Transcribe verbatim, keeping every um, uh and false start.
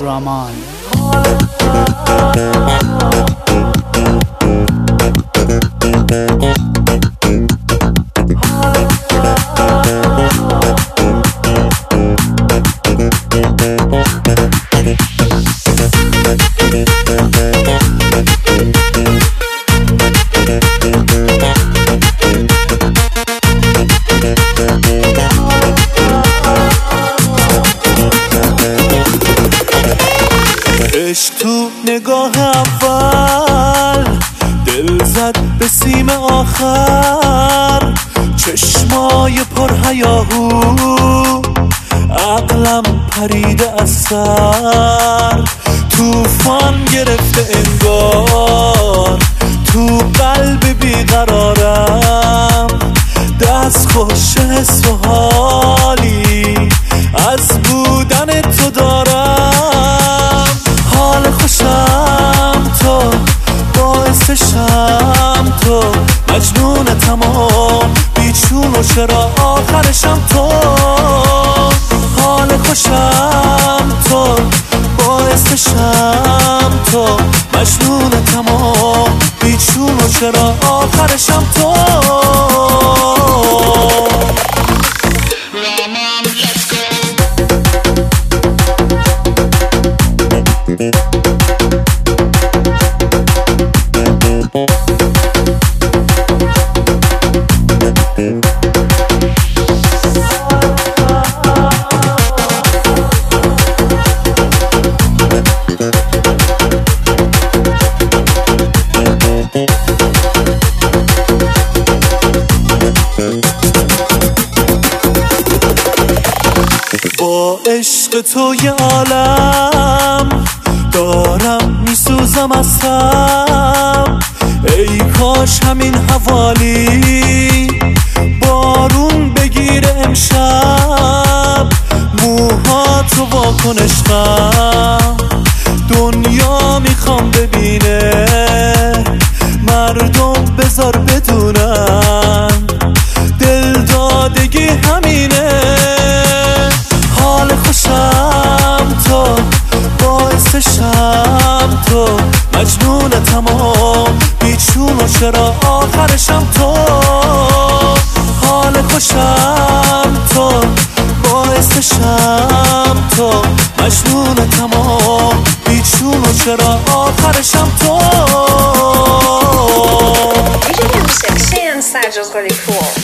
رامان. عشق تو نگاه اول دل زد به سیم آخر، چشمای پر هیاهو عقلم پریده از سر، توفان گرفته انگار تو قلب بیقرارم، دست خوش حس و حالی از بودن تو دارم، حال خوشم تو باعثشم تو، مجنون تمام بیچون و چرا آخرشم تو، حال خوشم تو باعثشم تو، مجنون تمام بیچون و چرا آخرشم تو. با عشق تو یه عالم دارم میسوزم از هم، ای کاش همین حوالی بارون بگیره امشب، موهاتو واکن عشقم دنیا میخوام ببینه، مردم بذار بدونن دل دادگی همینه، حال خوشم تو باعثشم تو، مجنون تمام بیچون و چرا آخرشم تو، حال خوشم تو باعثشم تو، مجنون تمام بیچون و چرا آخرشم تو. You should do six. Sand Sagel's really cool.